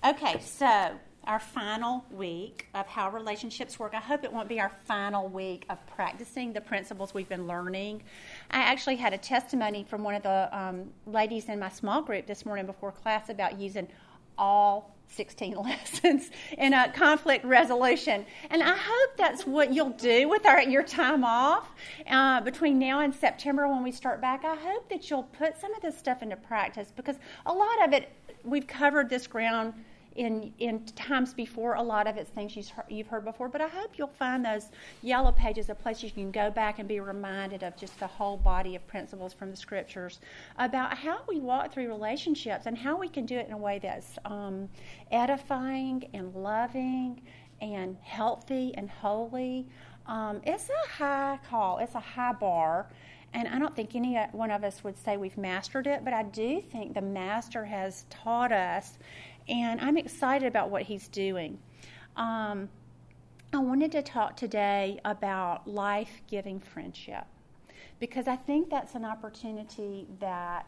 Okay, so our final week of how relationships work. I hope it won't be our final week of practicing the principles we've been learning. I actually had a testimony from one of the ladies in my small group this morning before class about using all 16 lessons in a conflict resolution. And I hope that's what you'll do with your time off between now and September when we start back. I hope that you'll put some of this stuff into practice, because a lot of it, we've covered this ground in times before. A lot of it's things you've heard before, but I hope you'll find those yellow pages a place you can go back and be reminded of just the whole body of principles from the Scriptures about how we walk through relationships and how we can do it in a way that's edifying and loving and healthy and holy. It's a high call. It's a high bar. And I don't think any one of us would say we've mastered it, but I do think the Master has taught us, and I'm excited about what he's doing. I wanted to talk today about life-giving friendship, because I think that's an opportunity that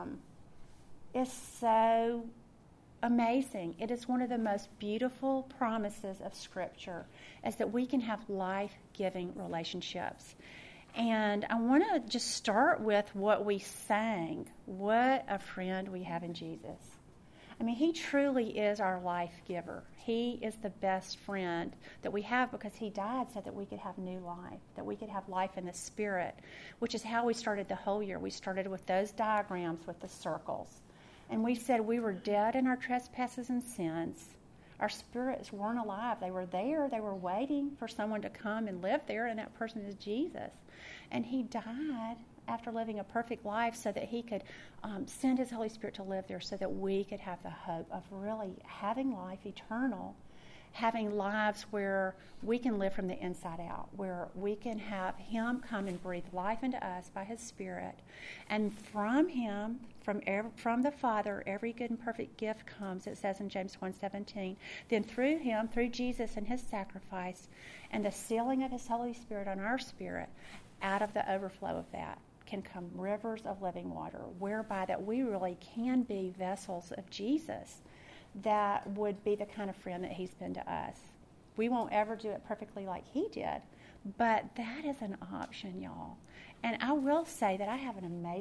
is so amazing. It is one of the most beautiful promises of Scripture, is that we can have life-giving relationships. And I want to just start with what we sang. What a friend we have in Jesus. I mean, he truly is our life giver. He is the best friend that we have, because he died so that we could have new life, that we could have life in the Spirit, which is how we started the whole year. We started with those diagrams with the circles. And we said we were dead in our trespasses and sins. Our spirits weren't alive. They were there. They were waiting for someone to come and live there, and that person is Jesus. And he died after living a perfect life so that he could send his Holy Spirit to live there, so that we could have the hope of really having life eternal, having lives where we can live from the inside out, where we can have him come and breathe life into us by his Spirit. And from him, from the Father, every good and perfect gift comes, it says in James 1:17. Then through him, through Jesus and his sacrifice, and the sealing of his Holy Spirit on our spirit, out of the overflow of that can come rivers of living water, whereby that we really can be vessels of Jesus that would be the kind of friend that he's been to us. We won't ever do it perfectly like he did, but that is an option, y'all. And I will say that I have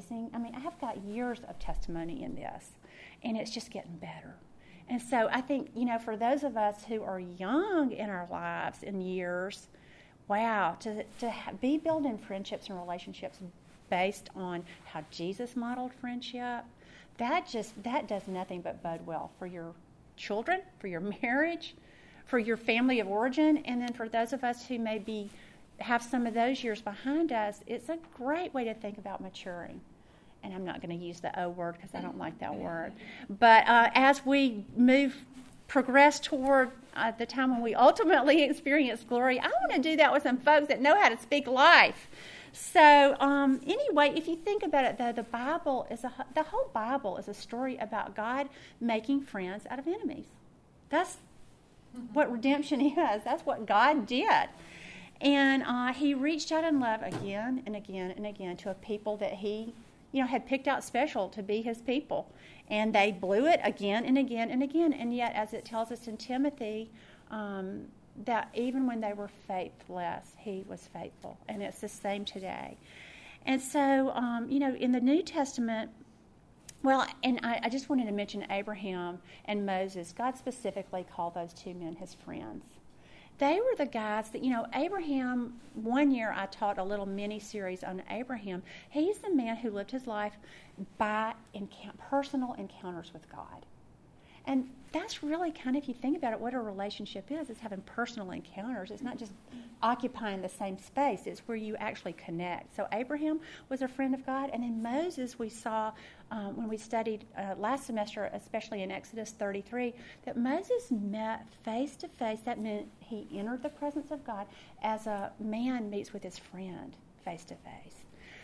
I have got years of testimony in this, and it's just getting better. And so I think, for those of us who are young in our lives in years, wow, to be building friendships and relationships based on how Jesus modeled friendship, that does nothing but bode well for your children, for your marriage, for your family of origin, and then for those of us who maybe have some of those years behind us. It's a great way to think about maturing. And I'm not going to use the O word because I don't like that word. But as we progress toward the time when we ultimately experience glory, I want to do that with some folks that know how to speak life. So anyway, if you think about it, though, the whole Bible is a story about God making friends out of enemies. That's what redemption is. That's what God did. And he reached out in love again and again and again to a people that he had picked out special to be his people. And they blew it again and again and again. And yet, as it tells us in Timothy, that even when they were faithless, he was faithful. And it's the same today. And so, in the New Testament, and I just wanted to mention Abraham and Moses. God specifically called those two men his friends. They were the guys that, Abraham, one year I taught a little mini-series on Abraham. He's the man who lived his life by personal encounters with God. And that's really kind of, if you think about it, what a relationship is. It's having personal encounters. It's not just occupying the same space. It's where you actually connect. So Abraham was a friend of God. And then Moses, we saw when we studied last semester, especially in Exodus 33, that Moses met face to face. That meant he entered the presence of God as a man meets with his friend face to face.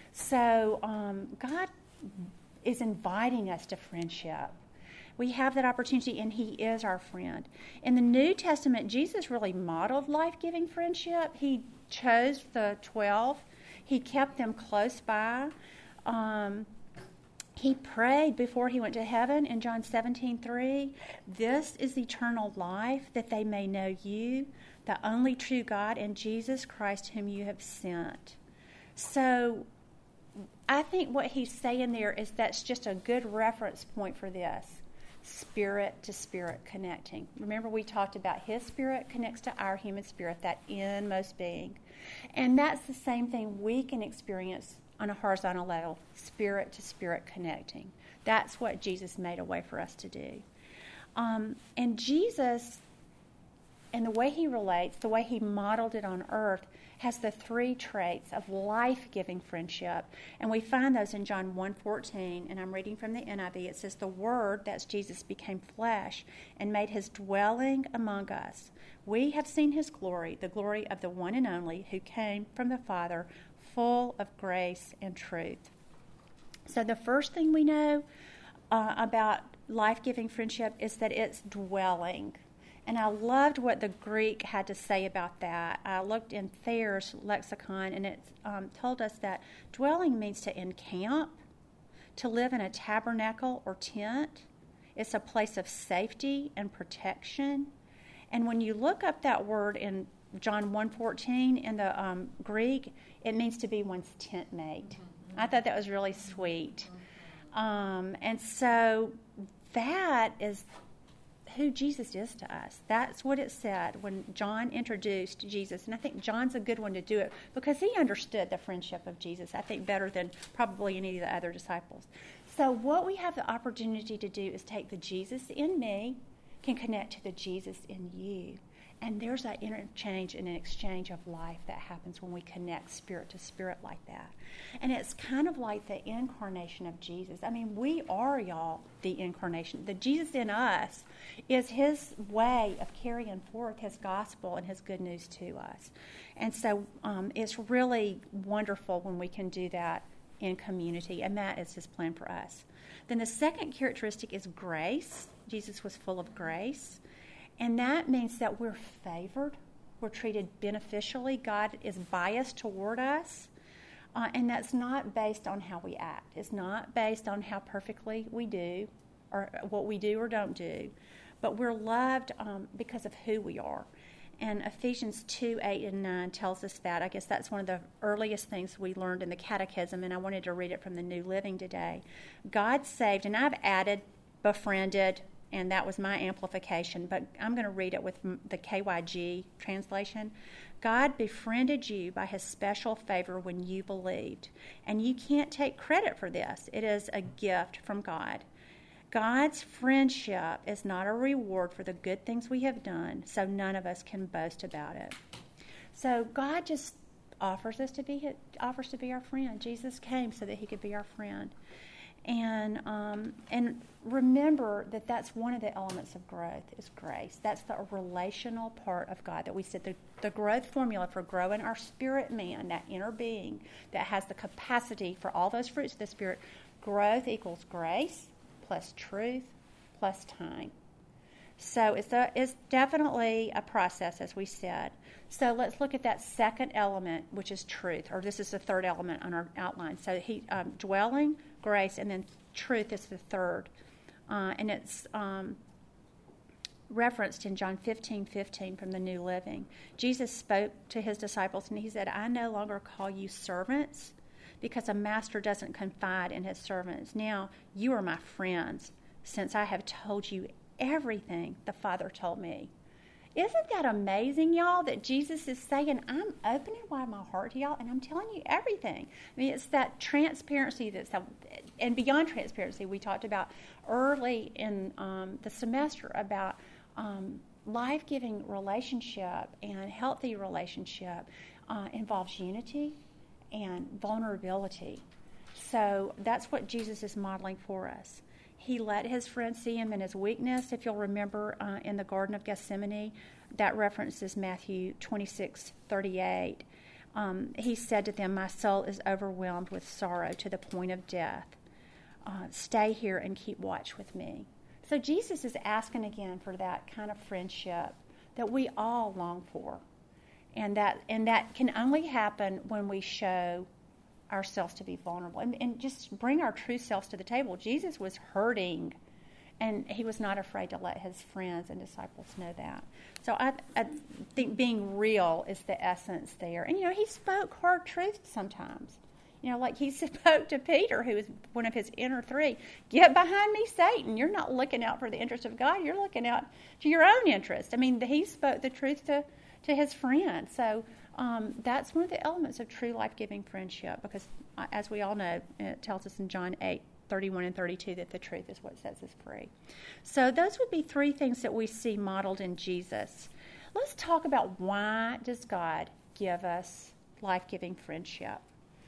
So God is inviting us to friendship. We have that opportunity, and he is our friend. In the New Testament, Jesus really modeled life-giving friendship. He chose the 12. He kept them close by. He prayed before he went to heaven in John 17:3. This is eternal life, that they may know you, the only true God, and Jesus Christ whom you have sent. So I think what he's saying there is that's just a good reference point for this. Spirit to spirit connecting. Remember, we talked about his spirit connects to our human spirit, that inmost being. And that's the same thing we can experience on a horizontal level, spirit to spirit connecting. That's what Jesus made a way for us to do. And Jesus, and the way he relates, the way he modeled it on earth, has the three traits of life-giving friendship. And we find those in John 1:14, and I'm reading from the NIV. It says, the Word, that's Jesus, became flesh and made his dwelling among us. We have seen his glory, the glory of the one and only who came from the Father, full of grace and truth. So the first thing we know about life-giving friendship is that it's dwelling. And I loved what the Greek had to say about that. I looked in Thayer's lexicon, and it told us that dwelling means to encamp, to live in a tabernacle or tent. It's a place of safety and protection. And when you look up that word in John 1:14 in the Greek, it means to be one's tent mate. I thought that was really sweet. And so that is who Jesus is to us. That's what it said when John introduced Jesus. And I think John's a good one to do it because he understood the friendship of Jesus, I think, better than probably any of the other disciples. So what we have the opportunity to do is take the Jesus in me can connect to the Jesus in you. And there's that interchange and an exchange of life that happens when we connect spirit to spirit like that. And it's kind of like the incarnation of Jesus. I mean, we are, y'all, the incarnation. The Jesus in us is his way of carrying forth his gospel and his good news to us. And so it's really wonderful when we can do that in community, and that is his plan for us. Then the second characteristic is grace. Jesus was full of grace. And that means that we're favored, we're treated beneficially. God is biased toward us, and that's not based on how we act. It's not based on how perfectly we do or what we do or don't do, but we're loved because of who we are. And Ephesians 2:8-9 tells us that. I guess that's one of the earliest things we learned in the Catechism, and I wanted to read it from the New Living today. God saved, and I've added befriended, and that was my amplification, but I'm going to read it with the KYG translation. God befriended you by his special favor when you believed, and you can't take credit for this. It is a gift from God. God's friendship is not a reward for the good things we have done, so none of us can boast about it. So God just offers to be our friend. Jesus came so that he could be our friend. And remember that that's one of the elements of growth is grace. That's the relational part of God that we said the growth formula for growing our spirit man, that inner being that has the capacity for all those fruits of the Spirit. Growth equals grace plus truth plus time. So it's definitely a process, as we said. So let's look at that second element, which is truth, or this is the third element on our outline. So dwelling, grace, and then truth is the third. And it's referenced in John 15:15 from the New Living. Jesus spoke to his disciples, and he said, I no longer call you servants, because a master doesn't confide in his servants. Now you are my friends, since I have told you everything the Father told me. Isn't that amazing, y'all, that Jesus is saying, I'm opening wide my heart to y'all, and I'm telling you everything. I mean, it's that transparency and beyond transparency, we talked about early in the semester about life-giving relationship and healthy relationship involves unity and vulnerability. So that's what Jesus is modeling for us. He let his friends see him in his weakness. If you'll remember in the Garden of Gethsemane, that references Matthew 26:38. He said to them, my soul is overwhelmed with sorrow to the point of death. Stay here and keep watch with me. So Jesus is asking again for that kind of friendship that we all long for. And that can only happen when we show ourselves to be vulnerable and just bring our true selves to the table. Jesus was hurting, and he was not afraid to let his friends and disciples know that. So I think being real is the essence there. And, he spoke hard truth sometimes. Like he spoke to Peter, who was one of his inner three, "Get behind me, Satan. You're not looking out for the interest of God. You're looking out to your own interest." I mean, he spoke the truth to his friend. So that's one of the elements of true life-giving friendship, because as we all know, it tells us in John 8:31 and 32 that the truth is what sets us free. So those would be three things that we see modeled in Jesus. Let's talk about, why does God give us life-giving friendship?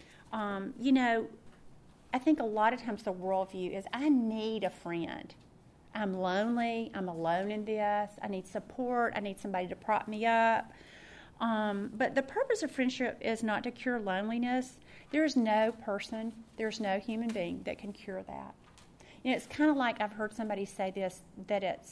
I think a lot of times the worldview is, I need a friend. I'm lonely. I'm alone in this. I need support. I need somebody to prop me up. But the purpose of friendship is not to cure loneliness. There's no person, there's no human being that can cure that. It's kind of like, I've heard somebody say this, that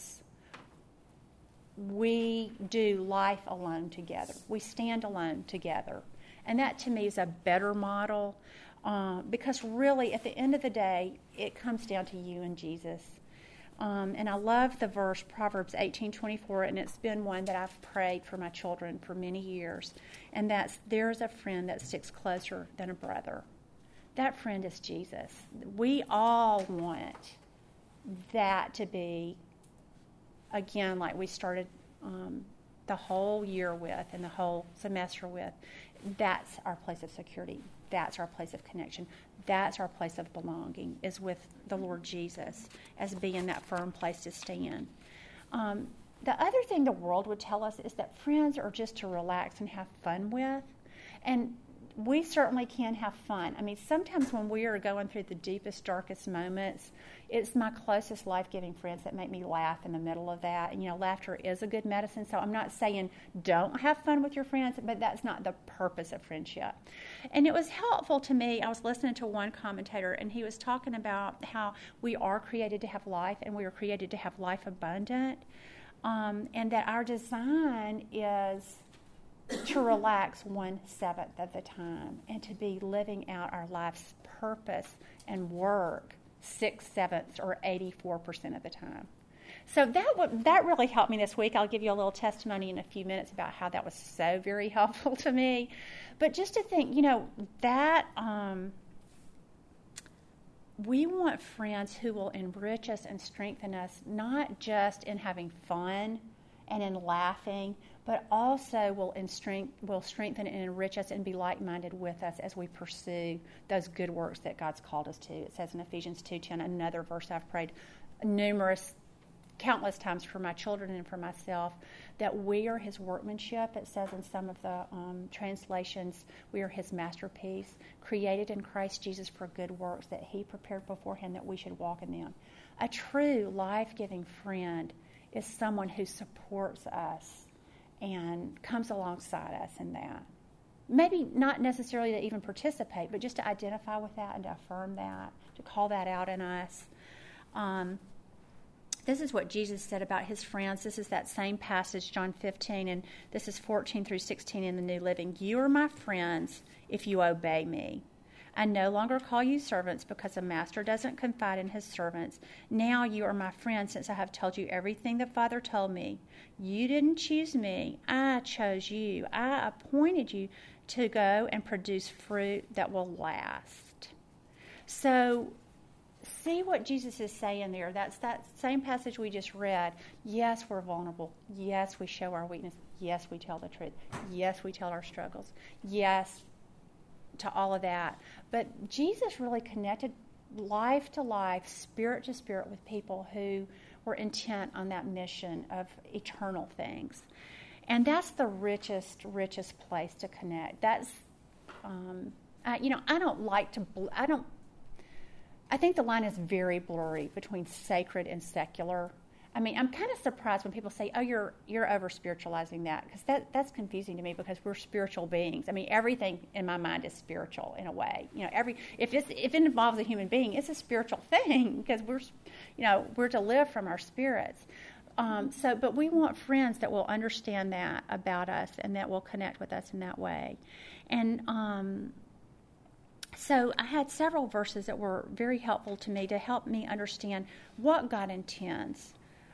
we do life alone together. We stand alone together. And that, to me, is a better model, because really, at the end of the day, it comes down to you and Jesus. And I love the verse, Proverbs 18:24, and it's been one that I've prayed for my children for many years. And that's, "There's a friend that sticks closer than a brother." That friend is Jesus. We all want that to be, again, like we started the whole year with and the whole semester with. That's our place of security. That's our place of connection. That's our place of belonging, is with the Lord Jesus, as being that firm place to stand. The other thing the world would tell us is that friends are just to relax and have fun with. And we certainly can have fun. I mean, sometimes when we are going through the deepest, darkest moments, it's my closest life-giving friends that make me laugh in the middle of that. And, laughter is a good medicine. So I'm not saying don't have fun with your friends, but that's not the purpose of friendship. And it was helpful to me. I was listening to one commentator, and he was talking about how we are created to have life, and we are created to have life abundant, and that our design is to relax 1/7 of the time, and to be living out our life's purpose and work 6/7 or 84% of the time. So that really helped me this week. I'll give you a little testimony in a few minutes about how that was so very helpful to me. But just to think, that we want friends who will enrich us and strengthen us, not just in having fun and in laughing, but also will strengthen and enrich us and be like-minded with us as we pursue those good works that God's called us to. It says in Ephesians 2:10, another verse I've prayed countless times for my children and for myself, that we are his workmanship. It says in some of the translations, we are his masterpiece, created in Christ Jesus for good works that he prepared beforehand that we should walk in them. A true life-giving friend is someone who supports us and comes alongside us in that. Maybe not necessarily to even participate, but just to identify with that and to affirm that, to call that out in us. This is what Jesus said about his friends. This is that same passage, John 15, and this is 14 through 16 in the New Living. "You are my friends if you obey me. I no longer call you servants, because a master doesn't confide in his servants. Now you are my friends, since I have told you everything the Father told me. You didn't choose me. I chose you. I appointed you to go and produce fruit that will last." So see what Jesus is saying there. That's that same passage we just read. Yes, we're vulnerable. Yes, we show our weakness. Yes, we tell the truth. Yes, we tell our struggles. Yes, to all of that. But Jesus really connected life to life, spirit to spirit, with people who were intent on that mission of eternal things. And that's the richest place to connect. That's, I think the line is very blurry between sacred and secular. I mean, I'm kind of surprised when people say, "Oh, you're over-spiritualizing that," because that's confusing to me, because we're spiritual beings. I mean, everything in my mind is spiritual in a way. If it involves a human being, it's a spiritual thing, because we're to live from our spirits. But we want friends that will understand that about us and that will connect with us in that way. And So I had several verses that were very helpful to me to help me understand what God intends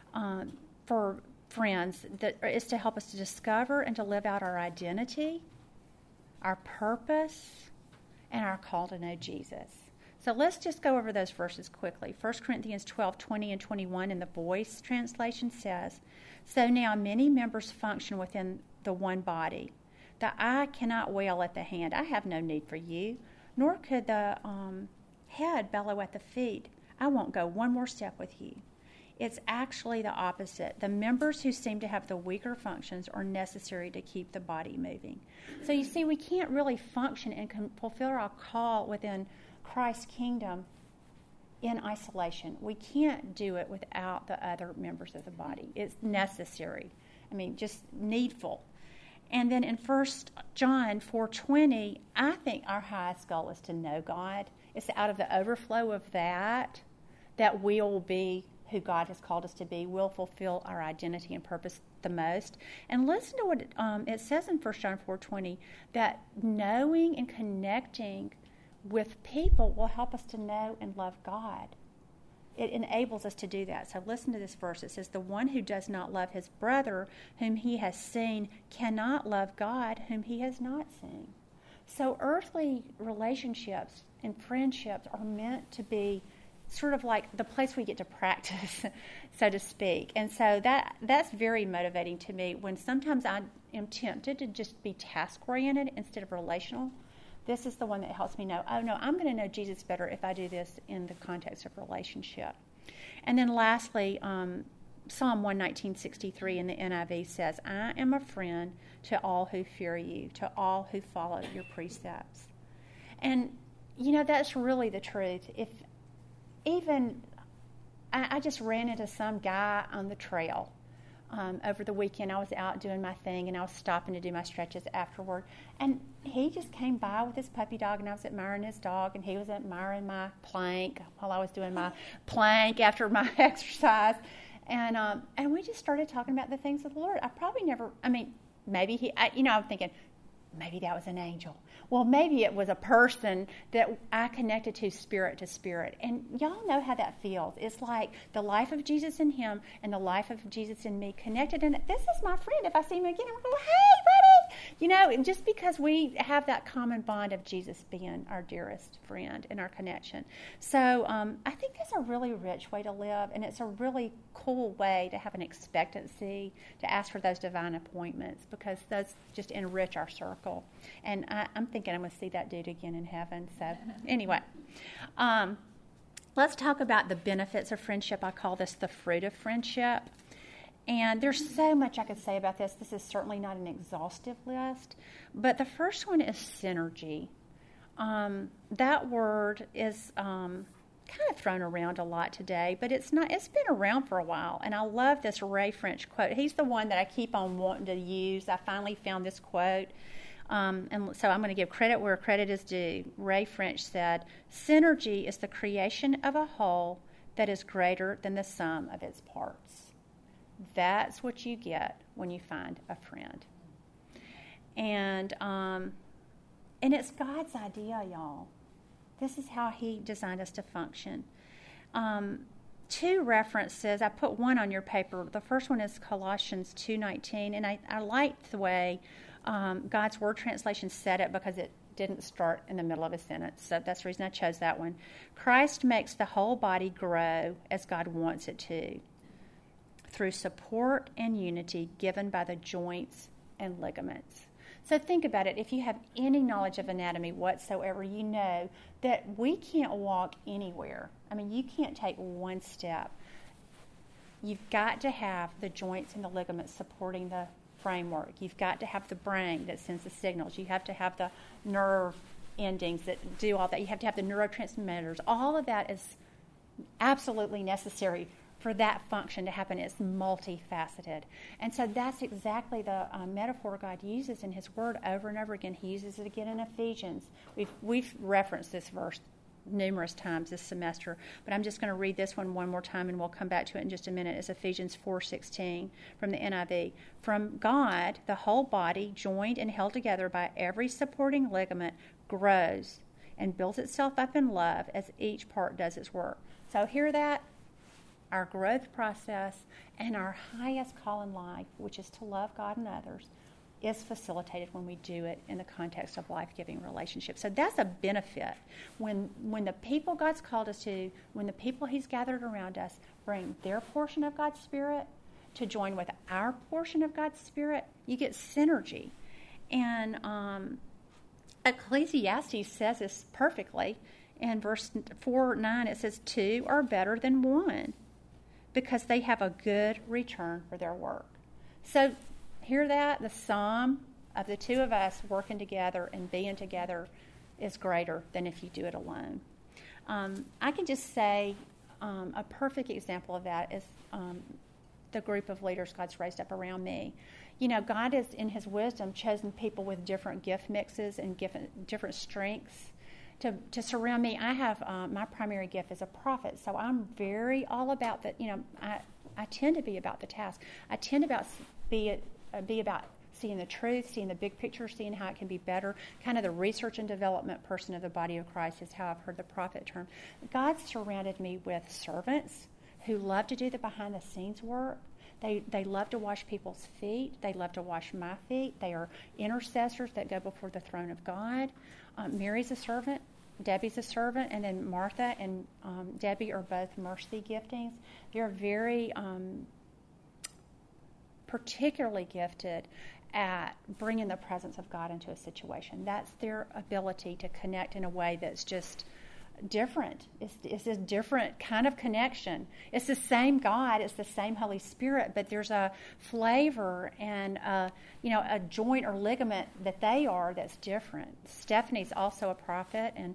for friends, that is to help us to discover and to live out our identity, our purpose, and our call to know Jesus. So let's just go over those verses quickly. 1 Corinthians 12:20 and 21 in the Voice translation says, "So now many members function within the one body. The eye cannot wail at the hand, 'I have no need for you,' nor could the head bellow at the feet, 'I won't go one more step with you.' It's actually the opposite. The members who seem to have the weaker functions are necessary to keep the body moving." So you see, we can't really function and fulfill our call within Christ's kingdom in isolation. We can't do it without the other members of the body. It's necessary. Just needful. And then in 1 John 4:20, I think our highest goal is to know God. It's out of the overflow of that we will be who God has called us to be. We'll fulfill our identity and purpose the most. And listen to what it says in 1 John 4:20, that knowing and connecting with people will help us to know and love God. It enables us to do that. So listen to this verse. It says, "The one who does not love his brother whom he has seen cannot love God whom he has not seen." So earthly relationships and friendships are meant to be sort of like the place we get to practice, so to speak. And so that's very motivating to me when sometimes I am tempted to just be task-oriented instead of relational. This is the one that helps me know, oh no, I'm going to know Jesus better if I do this in the context of relationship. And then lastly, Psalm 119:63 in the NIV says, "I am a friend to all who fear you, to all who follow your precepts." And, that's really the truth. I just ran into some guy on the trail over the weekend. I was out doing my thing, and I was stopping to do my stretches afterward. And he just came by with his puppy dog, and I was admiring his dog, and he was admiring my plank while I was doing my plank after my exercise. And we just started talking about the things of the Lord. Maybe I'm thinking, maybe that was an angel. Well, maybe it was a person that I connected to spirit. And y'all know how that feels. It's like the life of Jesus in him and the life of Jesus in me connected. And this is my friend. If I see him again, I'm going to go, "Hey, buddy!" And just because we have that common bond of Jesus being our dearest friend in our connection. So I think that's a really rich way to live. And it's a really cool way to have an expectancy, to ask for those divine appointments, because those just enrich our circle. And I'm thinking I'm going to see that dude again in heaven. So anyway, let's talk about the benefits of friendship. I call this the fruit of friendship. And there's so much I could say about this. This is certainly not an exhaustive list. But the first one is synergy. That word is kind of thrown around a lot today, but it's not. It's been around for a while. And I love this Ray French quote. He's the one that I keep on wanting to use. I finally found this quote. And so I'm going to give credit where credit is due. Ray French said, "Synergy is the creation of a whole that is greater than the sum of its parts." That's what you get when you find a friend. And it's God's idea, y'all. This is how he designed us to function. Two references. I put one on your paper. The first one is Colossians 2:19, and I liked the way God's Word translation said it because it didn't start in the middle of a sentence. So that's the reason I chose that one. "Christ makes the whole body grow as God wants it to, through support and unity given by the joints and ligaments." So think about it. If you have any knowledge of anatomy whatsoever, you know that we can't walk anywhere. You can't take one step. You've got to have the joints and the ligaments supporting the framework. You've got to have the brain that sends the signals. You have to have the nerve endings that do all that. You have to have the neurotransmitters. All of that is absolutely necessary for that function to happen. It's multifaceted. And so that's exactly the metaphor God uses in his word over and over again. He uses it again in Ephesians. We've referenced this verse numerous times this semester, but I'm just going to read this one more time, and we'll come back to it in just a minute. It's Ephesians 4:16 from the NIV. "From God, the whole body, joined and held together by every supporting ligament, grows and builds itself up in love as each part does its work. So hear that? Our growth process and our highest call in life, which is to love God and others, is facilitated when we do it in the context of life-giving relationships. So that's a benefit. When the people God's called us to, when the people He's gathered around us bring their portion of God's Spirit to join with our portion of God's Spirit, you get synergy. And Ecclesiastes says this perfectly. In verse 4:9, it says, 2 are better than 1 because they have a good return for their work. So hear that? The sum of the two of us working together and being together is greater than if you do it alone. I can just say a perfect example of that is the group of leaders God's raised up around me. You know, God has, in His wisdom, chosen people with different gift mixes and different strengths to surround me. I have my primary gift is a prophet, so I'm very all about that. You know, I tend to be about the task. I tend to be about seeing the truth, seeing the big picture, seeing how it can be better. Kind of the research and development person of the body of Christ is how I've heard the prophet term. God surrounded me with servants who love to do the behind-the-scenes work. They love to wash people's feet. They love to wash my feet. They are intercessors that go before the throne of God. Mary's a servant. Debbie's a servant. And then Martha and Debbie are both mercy giftings. They're very particularly gifted at bringing the presence of God into a situation. That's their ability to connect in a way that's just different. It's a different kind of connection. It's the same God, it's the same Holy Spirit, but there's a flavor and a joint or ligament that they are that's different. Stephanie's also a prophet, and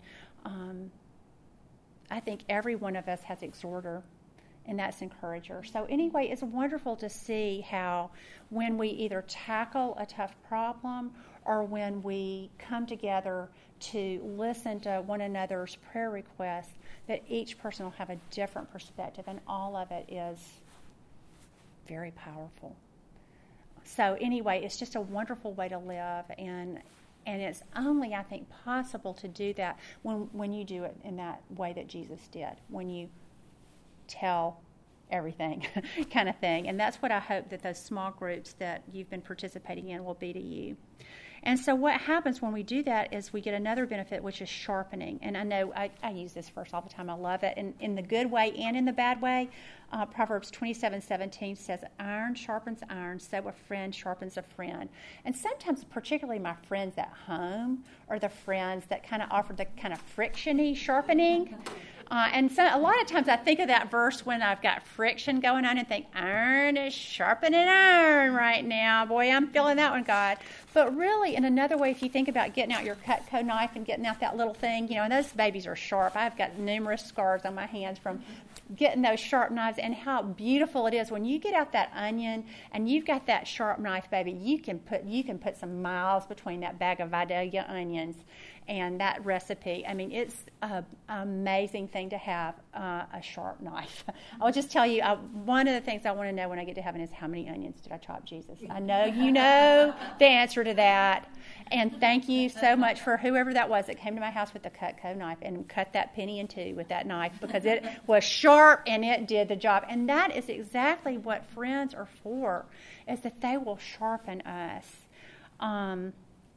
I think every one of us has exhorter, and that's encourager. So anyway, it's wonderful to see how when we either tackle a tough problem or when we come together to listen to one another's prayer requests, that each person will have a different perspective, and all of it is very powerful. So anyway, it's just a wonderful way to live, and it's only, I think, possible to do that when you do it in that way that Jesus did, when you tell everything kind of thing. And that's what I hope that those small groups that you've been participating in will be to you. And so what happens when we do that is we get another benefit, which is sharpening. And I know I use this verse all the time. I love it. And in the good way and in the bad way, Proverbs 27:17 says, iron sharpens iron, so a friend sharpens a friend. And sometimes, particularly my friends at home, are the friends that kind of offer the kind of friction-y sharpening. And so a lot of times I think of that verse when I've got friction going on and think, iron is sharpening iron right now. Boy, I'm feeling that one, God. But really, in another way, if you think about getting out your Cutco knife and getting out that little thing, and those babies are sharp. I've got numerous scars on my hands from getting those sharp knives, and how beautiful it is when you get out that onion and you've got that sharp knife, baby. You can put some miles between that bag of Vidalia onions and that recipe. I mean, it's an amazing thing to have a sharp knife. I'll just tell you, one of the things I want to know when I get to heaven is how many onions did I chop, Jesus? I know you know the answer to that. And thank you so much for whoever that was that came to my house with the Cutco knife and cut that penny in two with that knife, because it was sharp and it did the job. And that is exactly what friends are for, is that they will sharpen us. And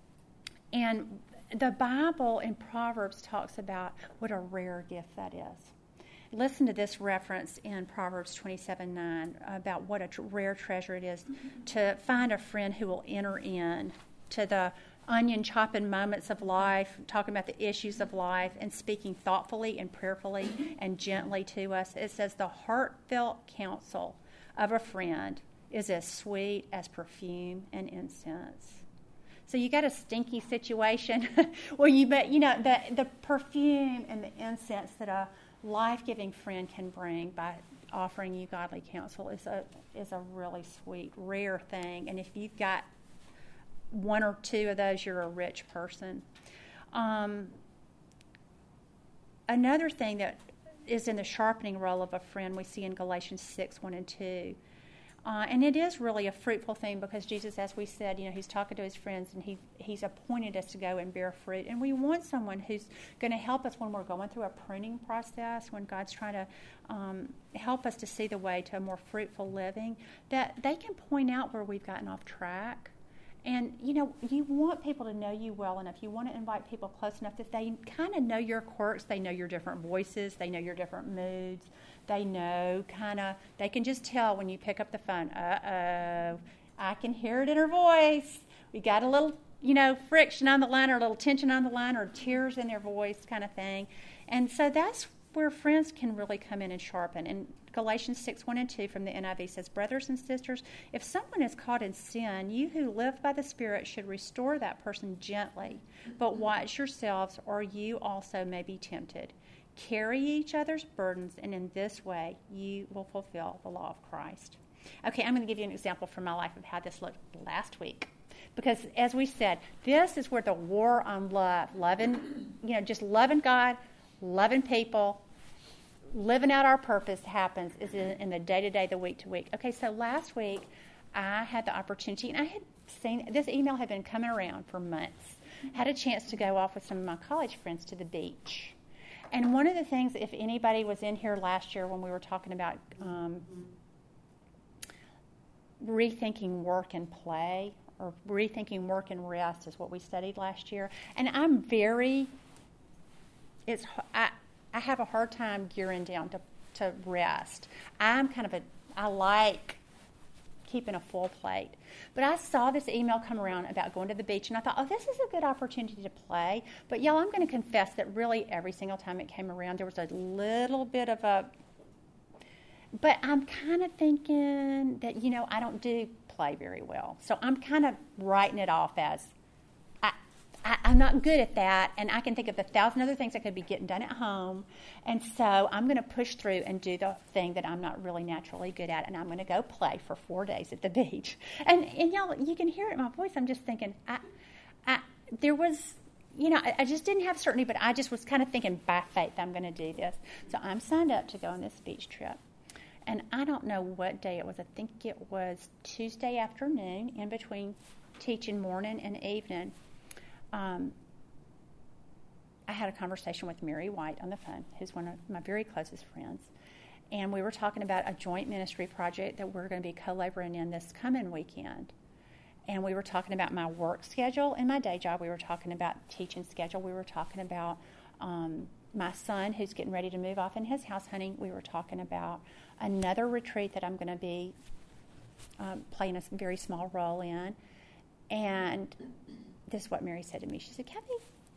the Bible in Proverbs talks about what a rare gift that is. Listen to this reference in Proverbs 27:9 about what a rare treasure it is to find a friend who will enter in to the onion chopping moments of life, talking about the issues of life, and speaking thoughtfully and prayerfully and gently to us. It says the heartfelt counsel of a friend is as sweet as perfume and incense. So you got a stinky situation where the perfume and the incense that a life-giving friend can bring by offering you godly counsel is a really sweet, rare thing. And if you've got one or two of those, you're a rich person. Another thing that is in the sharpening role of a friend we see in Galatians 6:1 and 2. And it is really a fruitful thing because Jesus, as we said, he's talking to his friends and he's appointed us to go and bear fruit. And we want someone who's going to help us when we're going through a pruning process, when God's trying to help us to see the way to a more fruitful living, that they can point out where we've gotten off track. And, you want people to know you well enough. You want to invite people close enough that they kind of know your quirks. They know your different voices. They know your different moods. They know they can just tell when you pick up the phone, uh-oh, I can hear it in her voice. We got a little, friction on the line or a little tension on the line or tears in their voice kind of thing. And so that's where friends can really come in and sharpen. And Galatians 6:1-2 from the NIV says, brothers and sisters, if someone is caught in sin, you who live by the Spirit should restore that person gently. But watch yourselves, or you also may be tempted. Carry each other's burdens, and in this way you will fulfill the law of Christ. Okay, I'm going to give you an example from my life of how this looked last week. Because as we said, this is where the war on loving, just loving God, loving people, living out our purpose happens is in the day-to-day, the week-to-week. Okay, so last week I had the opportunity, and I had seen, this email had been coming around for months, had a chance to go off with some of my college friends to the beach. And one of the things, if anybody was in here last year when we were talking about rethinking work and play, or rethinking work and rest is what we studied last year. And I have a hard time gearing down to rest. I like keeping a full plate. But I saw this email come around about going to the beach, and I thought, this is a good opportunity to play. But y'all, I'm going to confess that really every single time it came around, there was a little bit of a... But I'm kind of thinking that, I don't do play very well. So I'm kind of writing it off as, I'm not good at that, and I can think of 1,000 other things I could be getting done at home. And so I'm going to push through and do the thing that I'm not really naturally good at, and I'm going to go play for 4 days at the beach. And y'all, you can hear it in my voice. I'm just thinking, there was, I just didn't have certainty, but I just was kind of thinking by faith I'm going to do this. So I'm signed up to go on this beach trip. And I don't know what day it was. I think it was Tuesday afternoon, in between teaching morning and evening. I had a conversation with Mary White on the phone, who's one of my very closest friends. And we were talking about a joint ministry project that we're going to be co-laboring in this coming weekend. And we were talking about my work schedule and my day job. We were talking about teaching schedule. We were talking about my son, who's getting ready to move off in his house hunting. We were talking about another retreat that I'm going to be playing a very small role in. And this is what Mary said to me. She said, Kathy,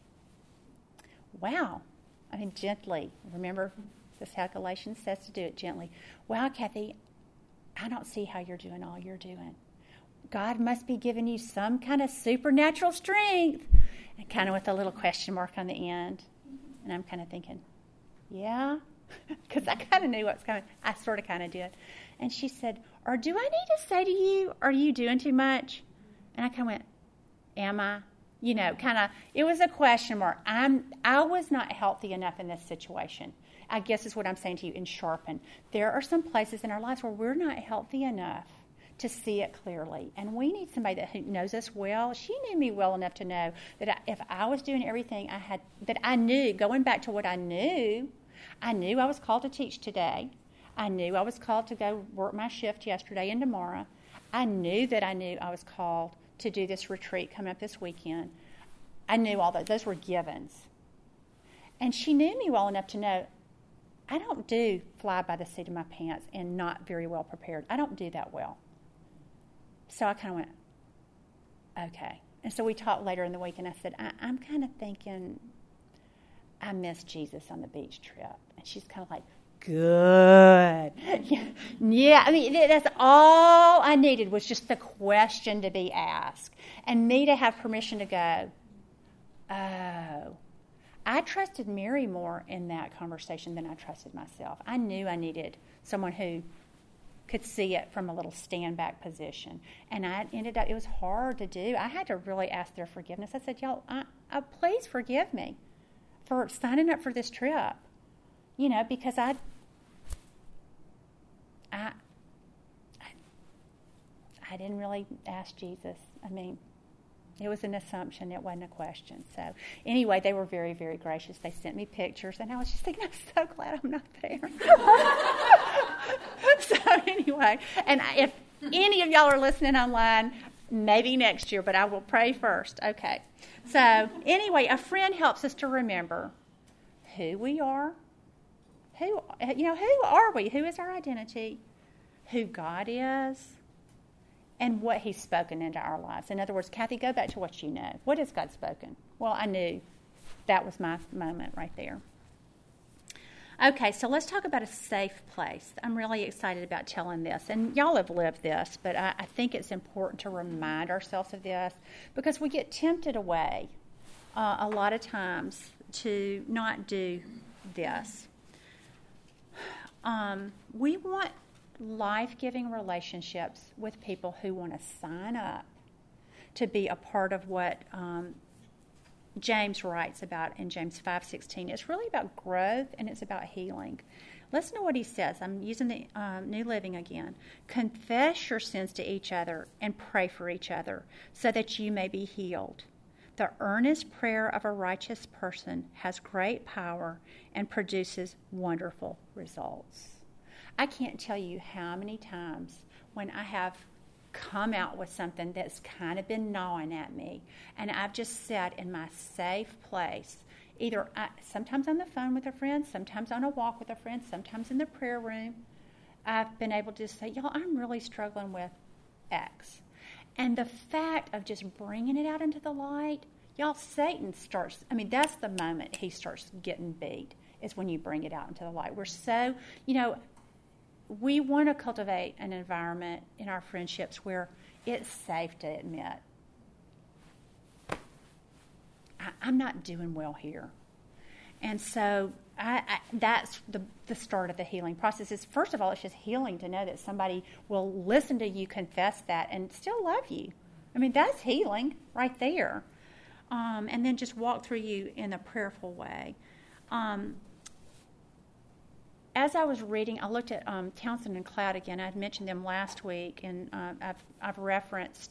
wow. I mean, gently. Remember, this is how Galatians says to do it, gently. Wow, Kathy, I don't see how you're doing all you're doing. God must be giving you some kind of supernatural strength. And kind of with a little question mark on the end. And I'm kind of thinking, yeah, because I kind of knew what's coming. I sort of kind of did. And she said, or do I need to say to you, are you doing too much? And I kind of went, am I? It was a question mark. I was not healthy enough in this situation. I guess is what I'm saying to you in Sharpen. There are some places in our lives where we're not healthy enough to see it clearly. And we need somebody that knows us well. She knew me well enough to know that if I was doing everything that I knew, going back to what I knew I was called to teach today. I knew I was called to go work my shift yesterday and tomorrow. I knew I was called to do this retreat coming up this weekend. I knew all those were givens. And she knew me well enough to know I don't do fly by the seat of my pants and not very well prepared. I don't do that well. So I kind of went, okay. And so we talked later in the week, and I said, I'm kind of thinking I miss Jesus on the beach trip. And she's kind of like, good. Yeah, I mean, that's all I needed was just the question to be asked. And me to have permission to go, oh. I trusted Mary more in that conversation than I trusted myself. I knew I needed someone who could see it from a little stand-back position. And it was hard to do. I had to really ask their forgiveness. I said, y'all, please forgive me for signing up for this trip. Because I didn't really ask Jesus. I mean, it was an assumption. It wasn't a question. So anyway, they were very, very gracious. They sent me pictures, and I was just thinking, I'm so glad I'm not there. So anyway, and if any of y'all are listening online, maybe next year, but I will pray first. Okay. So anyway, a friend helps us to remember who we are. Who are we? Who is our identity? Who God is? And what He's spoken into our lives. In other words, Kathy, go back to what you know. What has God spoken? Well, I knew that was my moment right there. Okay, so let's talk about a safe place. I'm really excited about telling this. And y'all have lived this, but I think it's important to remind ourselves of this because we get tempted away a lot of times to not do this. We want life-giving relationships with people who want to sign up to be a part of what James writes about in James 5:16. It's really about growth and it's about healing. Listen to what he says. I'm using the New Living again. Confess your sins to each other and pray for each other so that you may be healed. The earnest prayer of a righteous person has great power and produces wonderful results. I can't tell you how many times when I have come out with something that's kind of been gnawing at me, and I've just sat in my safe place, either sometimes on the phone with a friend, sometimes on a walk with a friend, sometimes in the prayer room, I've been able to say, y'all, I'm really struggling with X. And the fact of just bringing it out into the light, y'all, Satan starts, that's the moment he starts getting beat, is when you bring it out into the light. We're so, we want to cultivate an environment in our friendships where it's safe to admit, I'm not doing well here. And so that's the start of the healing process. Is first of all, it's just healing to know that somebody will listen to you confess that and still love you. That's healing right there. And then just walk through you in a prayerful way. As I was reading, I looked at Townsend and Cloud again. I had mentioned them last week, and I've referenced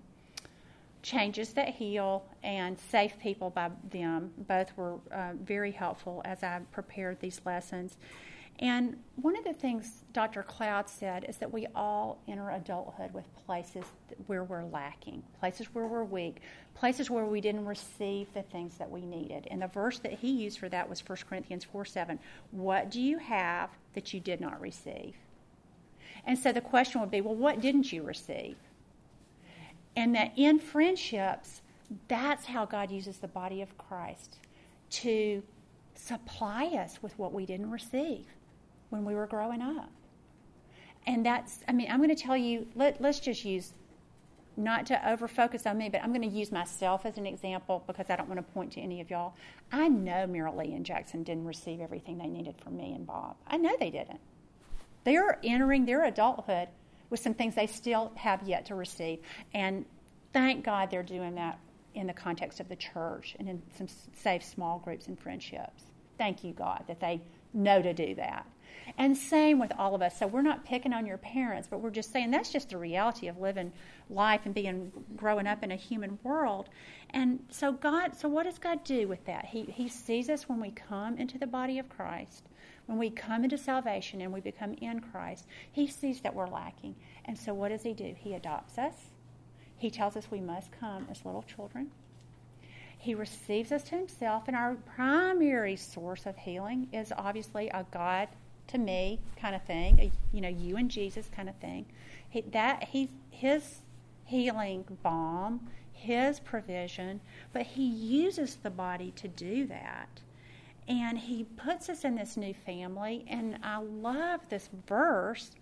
Changes That Heal and Safe People by them. Both were very helpful as I prepared these lessons. And one of the things Dr. Cloud said is that we all enter adulthood with places where we're lacking, places where we're weak, places where we didn't receive the things that we needed. And the verse that he used for that was 1 Corinthians 4:7. What do you have that you did not receive? And so the question would be, well, what didn't you receive? And that in friendships, that's how God uses the body of Christ to supply us with what we didn't receive when we were growing up. And that's, I'm going to tell you, let's just use, not to over-focus on me, but I'm going to use myself as an example because I don't want to point to any of y'all. I know Marilee and Jackson didn't receive everything they needed from me and Bob. I know they didn't. They're entering their adulthood with some things they still have yet to receive. And thank God they're doing that in the context of the church and in some safe small groups and friendships. Thank you, God, that they know to do that. And same with all of us. So we're not picking on your parents, but we're just saying that's just the reality of living life and growing up in a human world. And so what does God do with that? He sees us when we come into the body of Christ, when we come into salvation and we become in Christ. He sees that we're lacking. And so what does he do? He adopts us. He tells us we must come as little children. He receives us to himself, and our primary source of healing is obviously a God to me kind of thing, you and Jesus kind of thing. His healing balm, his provision, but he uses the body to do that. And he puts us in this new family, and I love this verse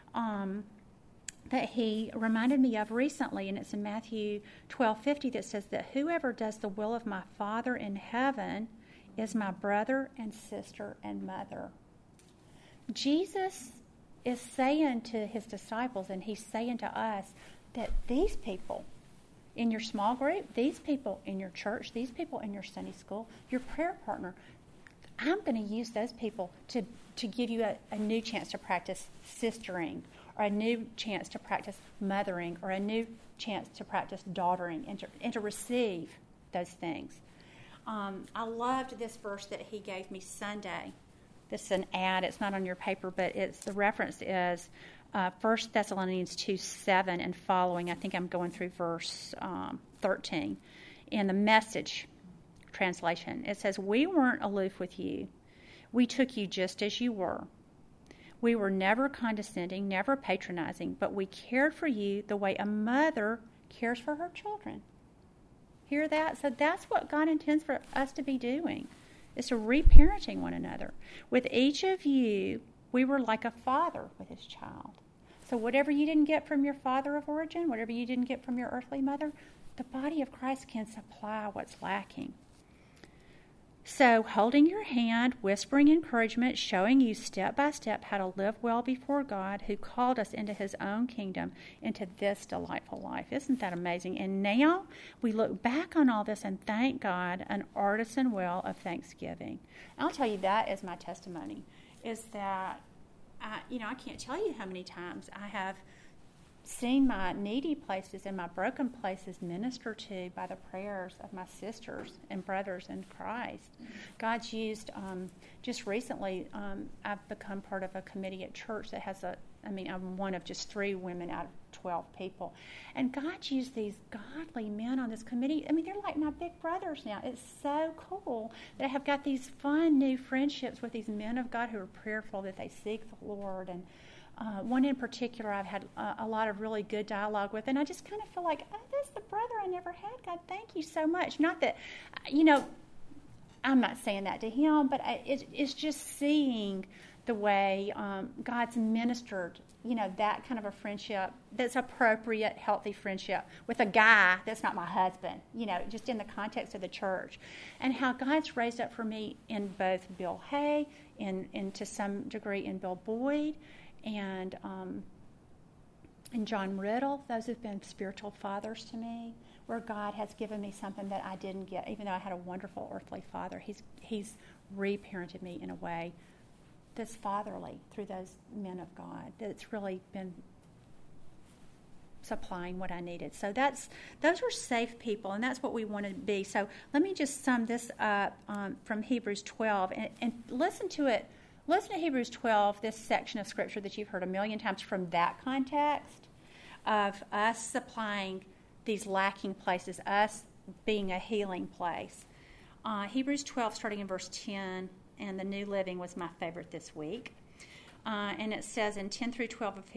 that he reminded me of recently, and it's in Matthew 12:50 that says that whoever does the will of my Father in heaven is my brother and sister and mother. Jesus is saying to his disciples, and he's saying to us, that these people in your small group, these people in your church, these people in your Sunday school, your prayer partner, I'm going to use those people to give you a new chance to practice sistering or a new chance to practice mothering, or a new chance to practice daughtering, and to receive those things. I loved this verse that he gave me Sunday. This is an ad. It's not on your paper, but the reference is 1 Thessalonians 2:7 and following. I think I'm going through verse 13. In the Message translation, it says, "We weren't aloof with you. We took you just as you were. We were never condescending, never patronizing, but we cared for you the way a mother cares for her children." Hear that? So that's what God intends for us to be doing, is to reparenting one another. With each of you, we were like a father with his child. So whatever you didn't get from your father of origin, whatever you didn't get from your earthly mother, the body of Christ can supply what's lacking. So holding your hand, whispering encouragement, showing you step by step how to live well before God, who called us into his own kingdom, into this delightful life. Isn't that amazing? And now we look back on all this and thank God, an artisan well of thanksgiving. I'll tell you, that is my testimony, is that, I can't tell you how many times I have seen my needy places and my broken places ministered to by the prayers of my sisters and brothers in Christ. God's used, just recently, I've become part of a committee at church that has I'm one of just 3 women out of 12 people. And God used these godly men on this committee. They're like my big brothers now. It's so cool that I have got these fun new friendships with these men of God who are prayerful, that they seek the Lord. And one in particular I've had a lot of really good dialogue with, and I just kind of feel like, oh, that's the brother I never had. God, thank you so much. Not that, I'm not saying that to him, but it's just seeing the way God's ministered, that kind of a friendship that's appropriate, healthy friendship with a guy that's not my husband, just in the context of the church. And how God's raised up for me in both Bill Hay and to some degree in Bill Boyd, and John Riddle. Those have been spiritual fathers to me, where God has given me something that I didn't get, even though I had a wonderful earthly father. He's reparented me in a way that's fatherly through those men of God. That's really been supplying what I needed. So those are safe people, and that's what we want to be. So let me just sum this up from Hebrews 12 and listen to it. Listen to Hebrews 12, this section of Scripture that you've heard a million times, from that context of us supplying these lacking places, us being a healing place. Hebrews 12, starting in verse 10, and the New Living was my favorite this week. And it says in 10 through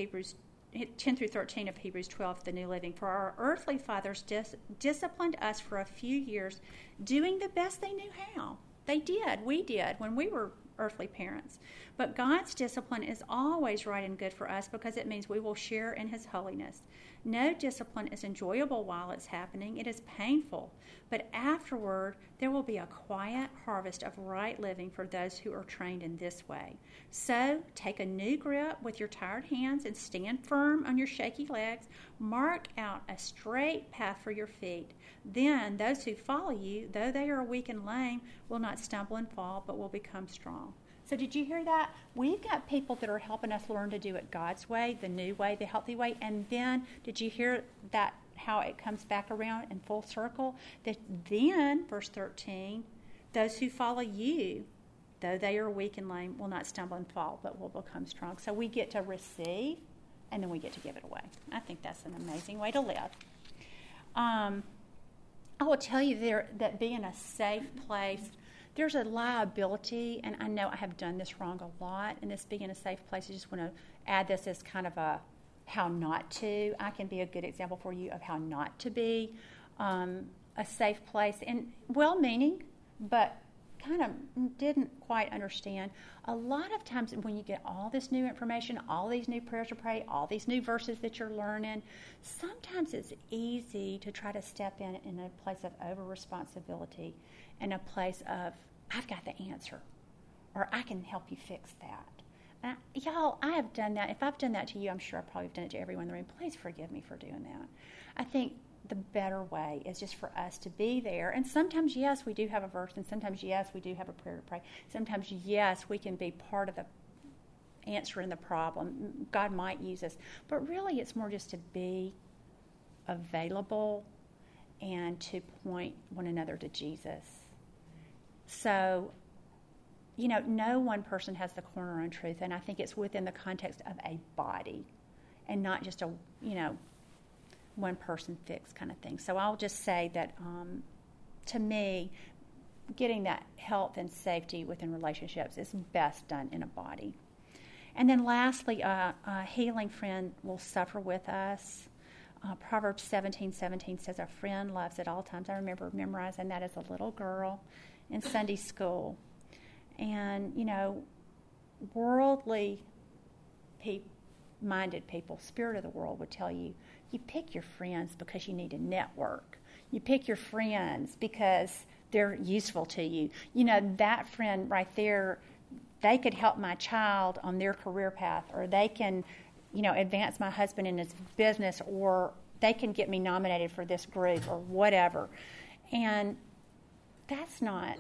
13 of Hebrews 12, the New Living, "For our earthly fathers disciplined us for a few years, doing the best they knew how." We did, when we were earthly parents. But God's discipline is always right and good for us, because it means we will share in his holiness. No discipline is enjoyable while it's happening. It is painful. But afterward, there will be a quiet harvest of right living for those who are trained in this way. So take a new grip with your tired hands and stand firm on your shaky legs. Mark out a straight path for your feet. Then those who follow you, though they are weak and lame, will not stumble and fall, but will become strong. So did you hear that? We've got people that are helping us learn to do it God's way, the new way, the healthy way. And then, did you hear that, how it comes back around in full circle? That then, verse 13, those who follow you, though they are weak and lame, will not stumble and fall, but will become strong. So we get to receive, and then we get to give it away. I think that's an amazing way to live. I will tell you that being a safe place, there's a liability, and I know I have done this wrong a lot, and this being a safe place, I just want to add this as kind of a how not to. I can be a good example for you of how not to be a safe place, and well-meaning, but kind of didn't quite understand. A lot of times when you get all this new information, all these new prayers to pray, all these new verses that you're learning, sometimes it's easy to try to step in a place of over-responsibility, in a place of, I've got the answer, or I can help you fix that. Y'all, I have done that. If I've done that to you, I'm sure I've probably done it to everyone in the room. Please forgive me for doing that. I think the better way is just for us to be there. And sometimes, yes, we do have a verse, and sometimes, yes, we do have a prayer to pray. Sometimes, yes, we can be part of the answering the problem. God might use us. But really, it's more just to be available and to point one another to Jesus. So, no one person has the corner on truth, and I think it's within the context of a body and not just a, one person fix kind of thing. So I'll just say that to me, getting that health and safety within relationships is best done in a body. And then lastly, a healing friend will suffer with us. Proverbs 17:17 says, "A friend loves at all times." I remember memorizing that as a little girl in Sunday school. And, worldly minded people, spirit of the world, would tell you, you pick your friends because you need to network. You pick your friends because they're useful to you. That friend right there, they could help my child on their career path, or they can, advance my husband in his business, or they can get me nominated for this group or whatever. And that's not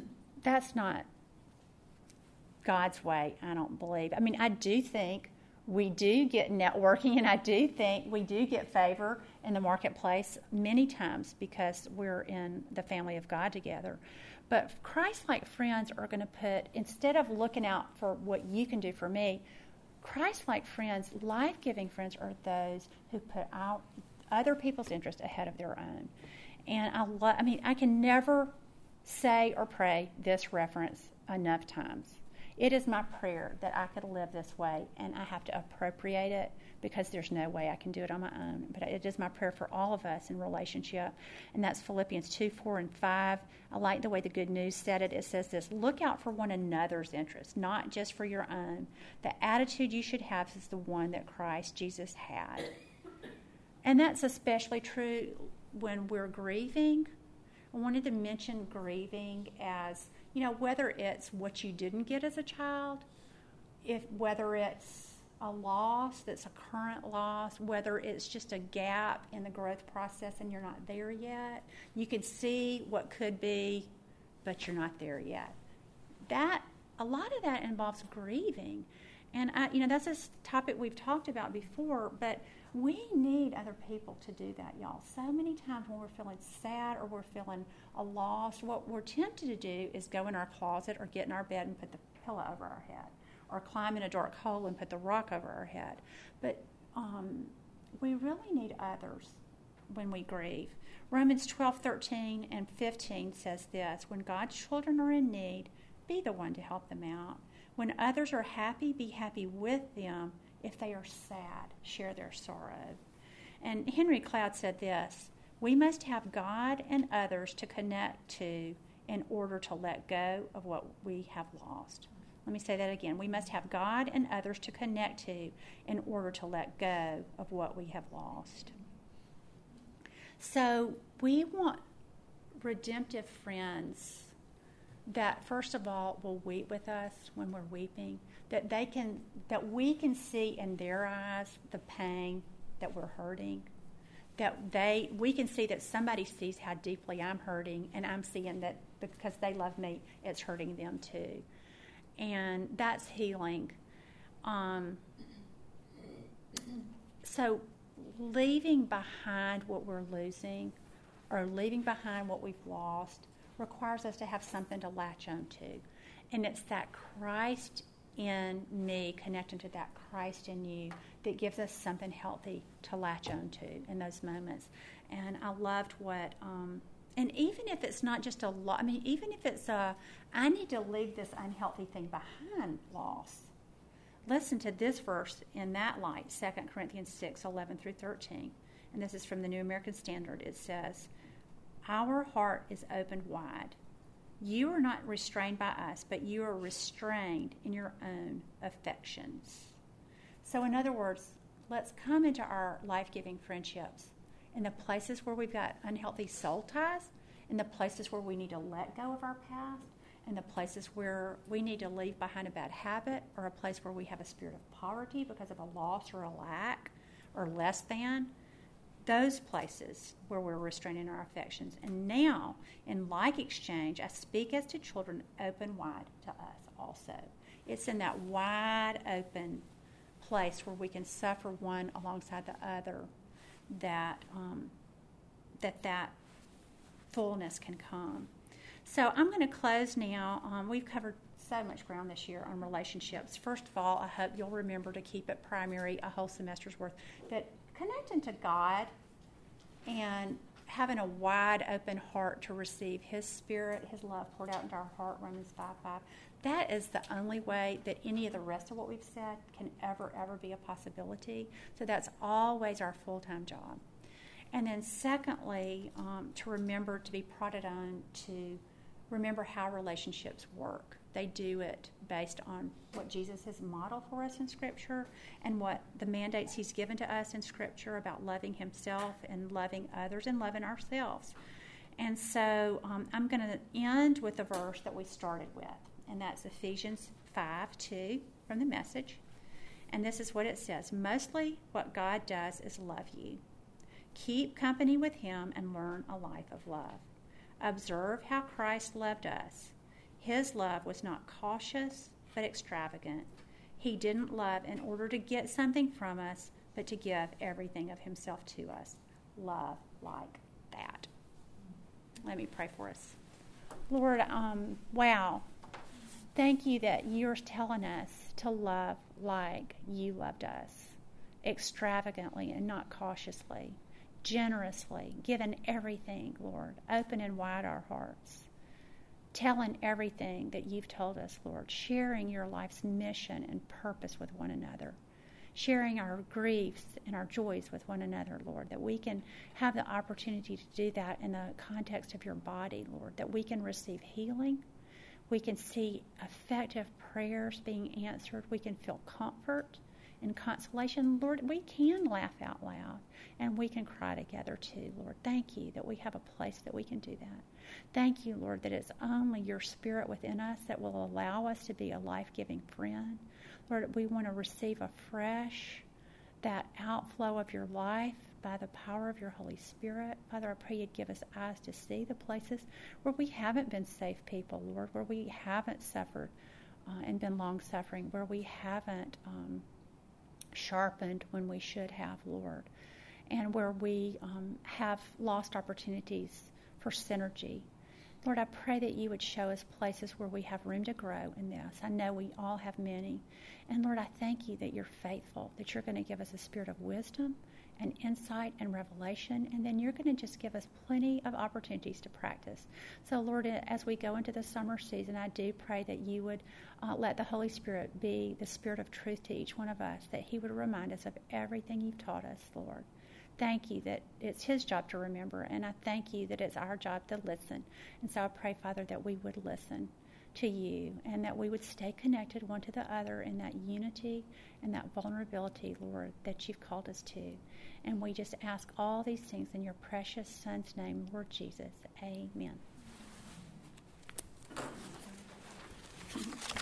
God's way, I don't believe. I mean, I do think we do get networking, and I do think we do get favor in the marketplace many times because we're in the family of God together. But Christ-like friends are going to put, instead of looking out for what you can do for me, Christ-like friends, life-giving friends, are those who put out other people's interests ahead of their own. And I can never say or pray this reference enough times. It is my prayer that I could live this way, and I have to appropriate it because there's no way I can do it on my own. But it is my prayer for all of us in relationship, and that's Philippians 2:4-5. I like the way the Good News said it. It says this: "Look out for one another's interests, not just for your own. The attitude you should have is the one that Christ Jesus had." And that's especially true when we're grieving. I wanted to mention grieving as, whether it's what you didn't get as a child, whether it's a loss that's a current loss, whether it's just a gap in the growth process and you're not there yet. You can see what could be, but you're not there yet. A lot of that involves grieving. And, that's a topic we've talked about before, but we need other people to do that, y'all. So many times when we're feeling sad or we're feeling a loss, what we're tempted to do is go in our closet or get in our bed and put the pillow over our head, or climb in a dark hole and put the rock over our head. But we really need others when we grieve. Romans 12:13-15 says this: "When God's children are in need, be the one to help them out. When others are happy, be happy with them. If they are sad, share their sorrow." And Henry Cloud said this: "We must have God and others to connect to in order to let go of what we have lost." Let me say that again. We must have God and others to connect to in order to let go of what we have lost. So we want redemptive friends that, first of all, will weep with us when we're weeping, that we can see in their eyes the pain that we're hurting, that we can see that somebody sees how deeply I'm hurting, and I'm seeing that because they love me, it's hurting them too. And that's healing. So leaving behind what we're losing or leaving behind what we've lost requires us to have something to latch on to. And it's that Christ in me connecting to that Christ in you that gives us something healthy to latch on to in those moments. And I loved what, and even if it's not just even if it's I need to leave this unhealthy thing behind loss. Listen to this verse in that light, 2 Corinthians 6:11-13. And this is from the New American Standard. It says, "Our heart is opened wide. You are not restrained by us, but you are restrained in your own affections." So in other words, let's come into our life-giving friendships in the places where we've got unhealthy soul ties, in the places where we need to let go of our past, in the places where we need to leave behind a bad habit, or a place where we have a spirit of poverty because of a loss or a lack or less than. Those places where we're restraining our affections. And now, in like exchange, I speak as to children, open wide to us also. It's in that wide open place where we can suffer one alongside the other that that fullness can come. So I'm going to close now. We've covered so much ground this year on relationships. First of all, I hope you'll remember to keep it primary a whole semester's worth. That connecting to God and having a wide open heart to receive His Spirit, His love poured out into our heart, Romans 5:5, that is the only way that any of the rest of what we've said can ever be a possibility. So that's always our full-time job. And then secondly, to remember to be prodded on to remember how relationships work. They do it based on what Jesus has modeled for us in Scripture and what the mandates He's given to us in Scripture about loving Himself and loving others and loving ourselves. And so I'm going to end with the verse that we started with, and that's Ephesians 5:2 from the Message. And this is what it says: mostly what God does is love you. Keep company with Him and learn a life of love. Observe how Christ loved us. His love was not cautious, but extravagant. He didn't love in order to get something from us, but to give everything of Himself to us. Love like that. Let me pray for us. Lord, wow. Thank you that you're telling us to love like you loved us, extravagantly and not cautiously, generously, giving everything, Lord, open and wide our hearts, telling everything that you've told us, Lord, sharing your life's mission and purpose with one another, sharing our griefs and our joys with one another, Lord, that we can have the opportunity to do that in the context of your body, Lord, that we can receive healing, we can see effective prayers being answered, we can feel comfort and consolation. Lord, we can laugh out loud and we can cry together too, Lord. Thank you that we have a place that we can do that. Thank you, Lord, that it's only your Spirit within us that will allow us to be a life-giving friend. Lord, we want to receive afresh that outflow of your life by the power of your Holy Spirit. Father, I pray you'd give us eyes to see the places where we haven't been safe people, Lord, where we haven't suffered and been long-suffering, where we haven't sharpened when we should have, Lord, and where we have lost opportunities for synergy. Lord, I pray that you would show us places where we have room to grow in this. I know we all have many. And Lord, I thank you that you're faithful, that you're going to give us a spirit of wisdom and insight and revelation, and then you're going to just give us plenty of opportunities to practice. So Lord, as we go into the summer season, I do pray that you would let the Holy Spirit be the Spirit of truth to each one of us, that he would remind us of everything you've taught us, Lord. Thank you that it's his job to remember, and I thank you that it's our job to listen. And so I pray, Father, that we would listen to you and that we would stay connected one to the other in that unity and that vulnerability, Lord, that you've called us to. And we just ask all these things in your precious Son's name, Lord Jesus. Amen.